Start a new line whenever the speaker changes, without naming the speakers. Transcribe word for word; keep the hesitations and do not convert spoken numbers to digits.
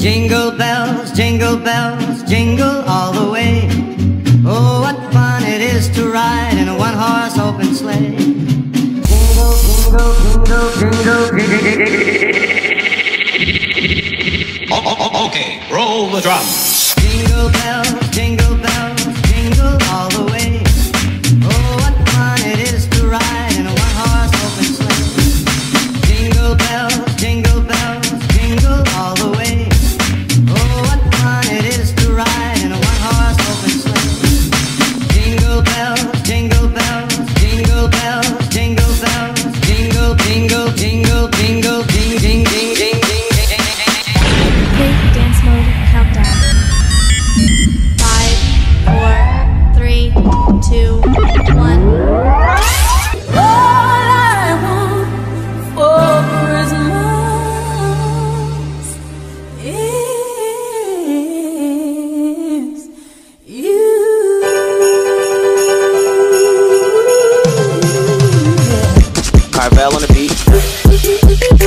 Jingle bells, jingle bells, jingle all the way. Oh, what fun it is to ride in a one-horse open sleigh. Jingle, jingle, jingle, jingle, jingle.
Oh, oh, oh, okay, roll the drums.
Jingle bells, jingle bells, jingle all the way. Oh, what fun it is to ride in a one-horse open sleigh. Jingle bells, jingle bells, jingle all the way. Oh, what fun it is to ride in a one-horse open sleigh. Jingle bells, jingle bells, jingle bells, jingle bells, jingle, jingle, jingle, jingle, ding, ding, ding, ding, ding, ding.
Quick dance mode countdown. Five, four, three, two, one.
All I want for Christmas is you.
Carvel on the beat.